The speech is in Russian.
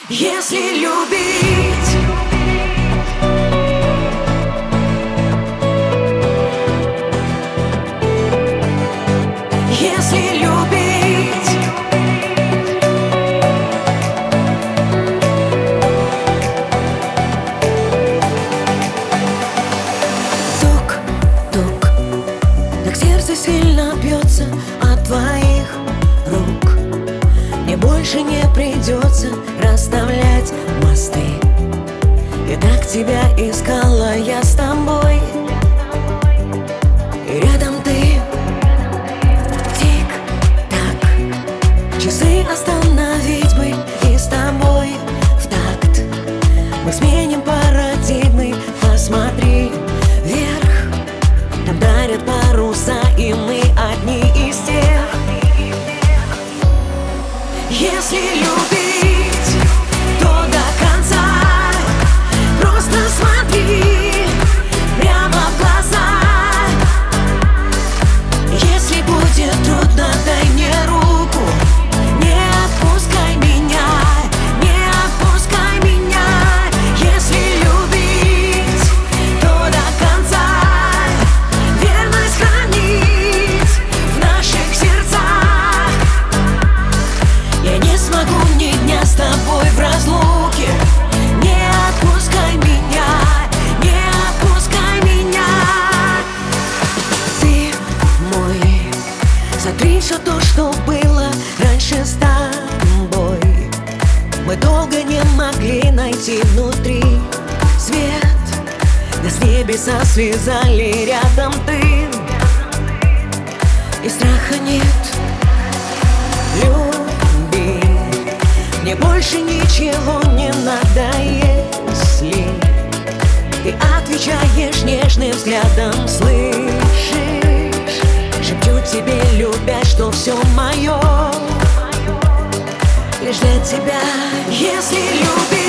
Если любить, если любить, тук-тук, так сердце сильно бьется от твоих рук. Мне больше не придется расставлять мосты. И так тебя искала я с тобой, и рядом ты. Тик-так, часы остановить бы и с тобой в такт. Мы сменим парадигмы, посмотри вверх. Там дарят паруса, и мы одни из тех. Если любить, то до конца. Просто смотри прямо в глаза. Если будет трудно, дай мне руку. Не отпускай меня, не отпускай меня. Если любить, то до конца. Верность хранить в наших сердцах. Я не смогу ни дня с тобой в разлуке. Не отпускай меня, не отпускай меня. Ты мой, сотри все то, что было раньше с тобой. Мы долго не могли найти внутри свет. Нас небеса связали, рядом ты. И страха нет. Люби, мне больше ничего не надо, если ты отвечаешь нежным взглядом. Слышишь, шепчу тебе, любя, что все мое лишь для тебя. Если любишь,